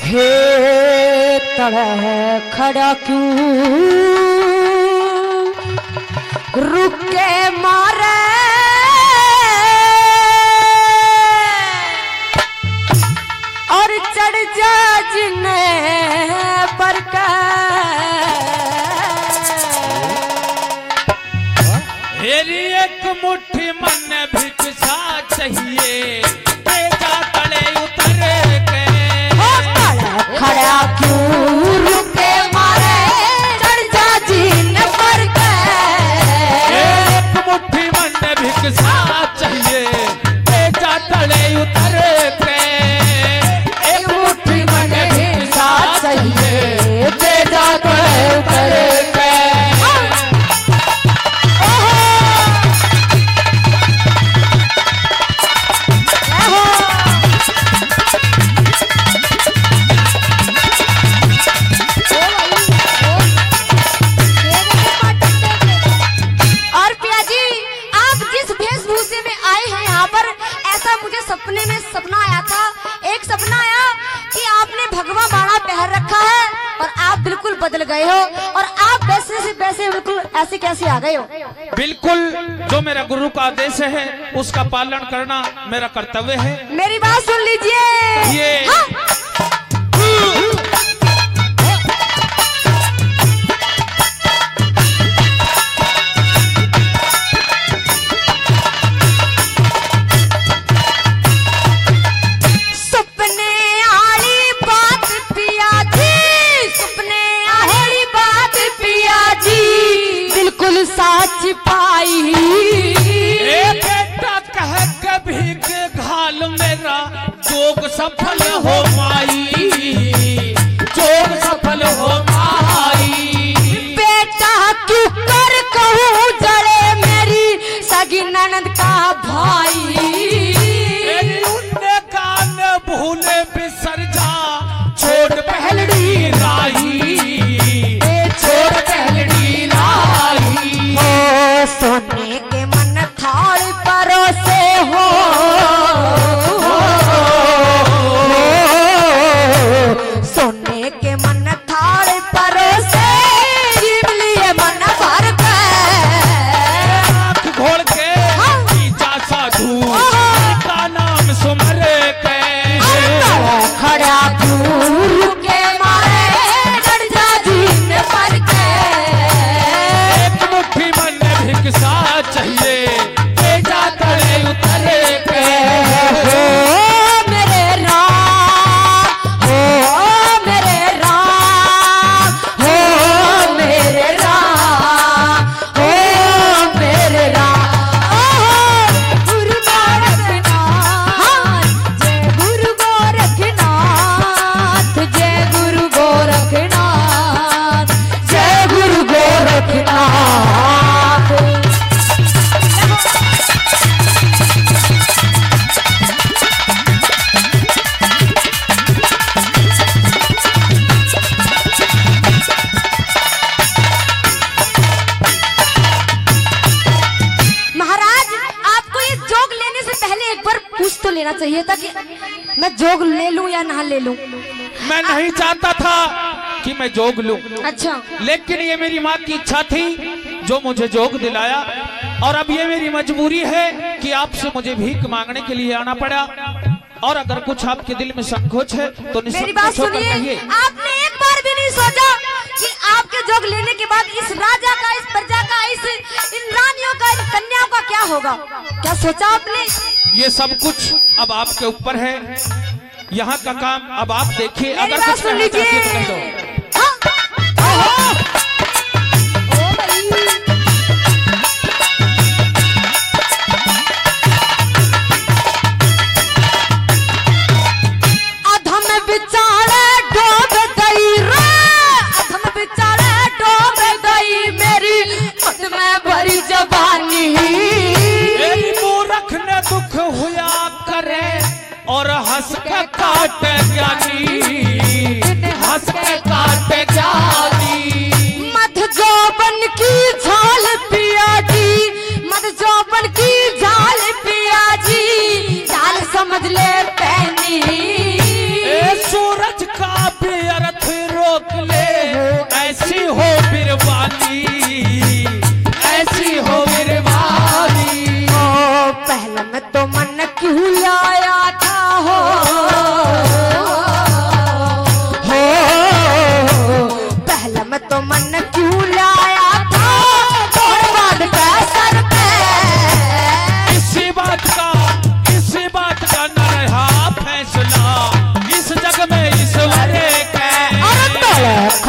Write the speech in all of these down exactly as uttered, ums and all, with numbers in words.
हे तड़े खड़ा क्यों रुक के मारे और चढ़ जा जिन्ने पर हेरी एक मुट्ठी मन भिक्षा चाहिए जा तले उतर के खड़ा क्यों रुके मारे चढ़ जा जिन्ने पर एक मुट्ठी मन भिक्षा चाहिए जा तले उतर के एक मुट्ठी मन भिक्षा चाहिए जा तले उतर के सपने में सपना आया था, एक सपना आया कि आपने भगवा बाड़ा पहन रखा है और आप बिल्कुल बदल गए हो और आप वैसे से वैसे बिल्कुल ऐसे कैसे आ गए हो। बिल्कुल जो मेरा गुरु का आदेश है उसका पालन करना मेरा कर्तव्य है। मेरी बात सुन लीजिए। ये हाँ? साच पाई ए बेटा कह कभी के घाल मेरा जोग सफल हो माई जोग सफल हो माई बेटा क्यों कर कहूँ जड़े मेरी सगी ननद का भाई उन्ने कान भूले बिसर जा छोड़ पहलड़ी राही छोड़ पहलड़ी राही सोने के मन थाल परोसे हो, सोने के मन थाल परोसे लिए मन भर के घोल के जा साधु का नाम सुमर के खड़ा दूर के मारे डर जा जीन पर के एक मुट्ठी मन भिक्षा चाहिए जा तले उतर के हो मेरे राम हो मेरे राम हो मेरे राम हो मेरे राम गुरु गोरखनाथ जय गुरु गोरखनाथ जय गुरु गोरखनाथ जय गुरु गोरखनाथ। तो लेना चाहिए था कि मैं जोग ले लूं या ना ले लूं। मैं नहीं चाहता था कि मैं जोग लूं। अच्छा, लेकिन ये मेरी माँ की इच्छा थी जो मुझे जोग दिलाया और अब ये मेरी मजबूरी है कि आपसे मुझे भीख मांगने के लिए आना पड़ा और अगर कुछ आपके दिल में संकोच है तो मेरी बात सुनिए। आपने एक बार भी नहीं सोचा कि आपके जोग लेने के बाद इस राजा का, इस प्रजा का, इस इन रानियों का, इन कन्याओं का क्या होगा? क्या सोचा आपने? ये सब कुछ अब आपके ऊपर है, यहाँ का काम अब आप देखिए। अगर कुछ सुन लीजिए। दुख हुआ करे और हंस के काट जानी, हंस के काट जानी। मध जोबन की झाल पिया जी, मध जोबन की झाल पिया जी, चाल समझ ले पैनी। ए सूरज का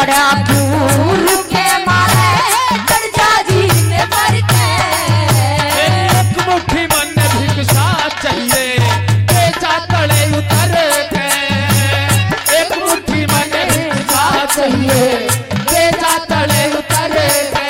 खड़ा दूर के मारे कर्जा जी ने मर के। एक मुट्ठी मन भिक्षा चाहिए बेचा तले उतर के। एक मुट्ठी मन भिक्षा चाहिए बेचा तले उतर के।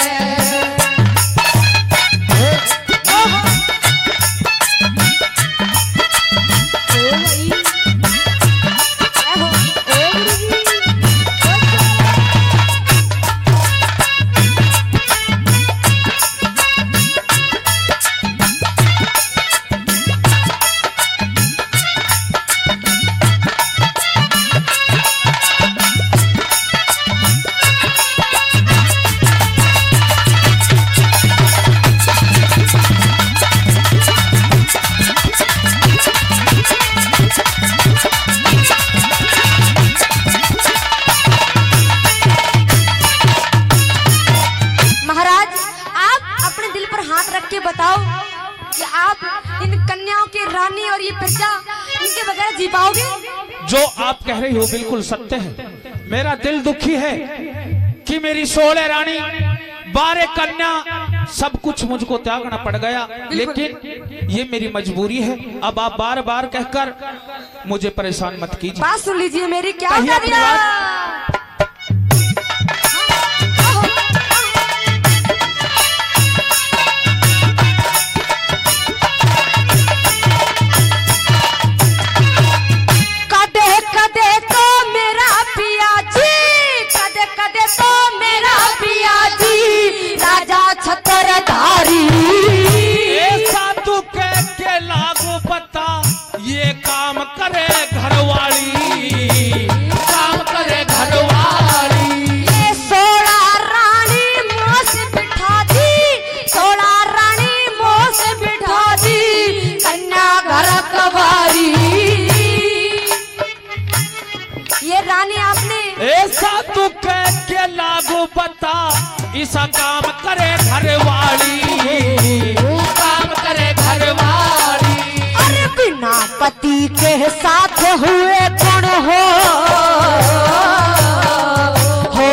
बताओ कि आप इन कन्याओं के रानी और ये प्रजा इनके बगैर जी पाओगे? जो आप कह रही हो बिल्कुल सत्य है। मेरा दिल दुखी है कि मेरी सोलह रानी बारह कन्या सब कुछ मुझको त्यागना पड़ गया, लेकिन ये मेरी मजबूरी है। अब आप बार बार कहकर मुझे परेशान मत कीजिए। बात सुन लीजिए मेरी, क्या कर दिया? ये काम करे घरवाली, काम करे घरवाली। ये सोलह रानी मुँह से बिठा दी, सोलह रानी मुँह से बिठा दी, कन्या घर कवारी। ये रानी आपने ऐसा तू कह के लागू बता, ऐसा काम करे घरवाली, काम करे घरवाली। बिना पति के साथ हुए कौन हो, हो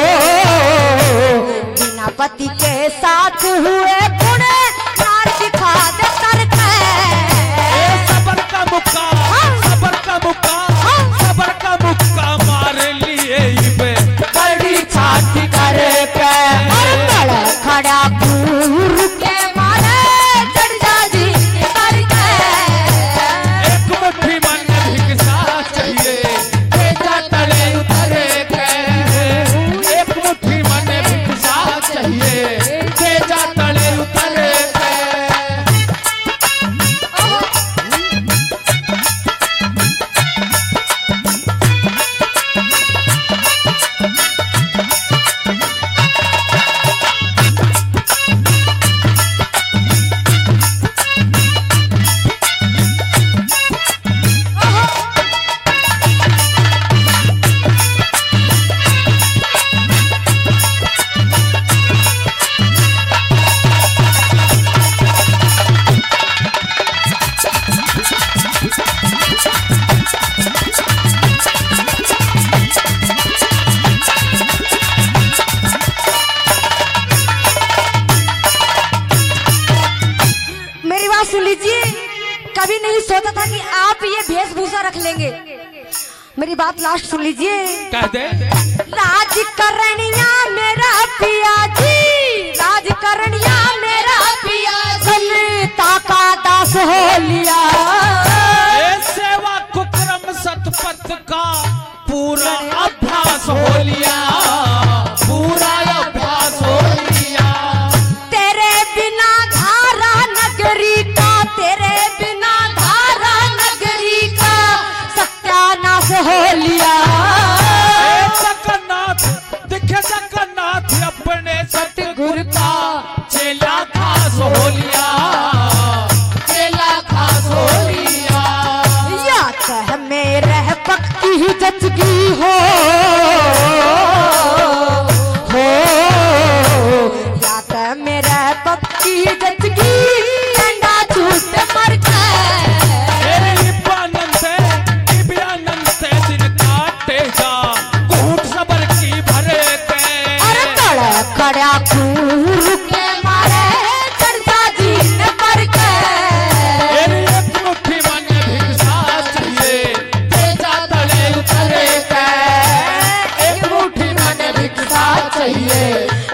बिना पति के साथ हुए कौन नार दिखा दे करके। सबर का मुक्का, सबर का मुक्का, सबर का मुक्का मार लिए बड़ी छाती करके। खड़ा दूर के मारे चढ़ जा जी करके। सुन लीजिए, कभी नहीं सोचा था कि आप ये वेशभूषा रख लेंगे। मेरी बात लास्ट सुन लीजिए। कह दे। राजकरणिया मेरा पिया जी, राजकरणिया मेरा पिया सलिता का दास हो लिया। सेवा कुक्रम सतपथ का पूरा अभ्यास हो लिया, पूरा अभ्यास हो लिया। तेरे बिना धारा नगरी का, तेरे बिना धारा नगरी का सत्यानाश हो लिया। जगन्नाथ दिखे जगन्नाथ अपने सतगुरु का चेला खास हो लिया, चेला खास हो लिया। या कह मेरे पक्की जचगी हो, हो या कह मेरे पक्की जचगी अंडा छूट मर गए। निपानंद से निपानंद से दिन काटे जा, घूट सबर की भरे के। चाहिए।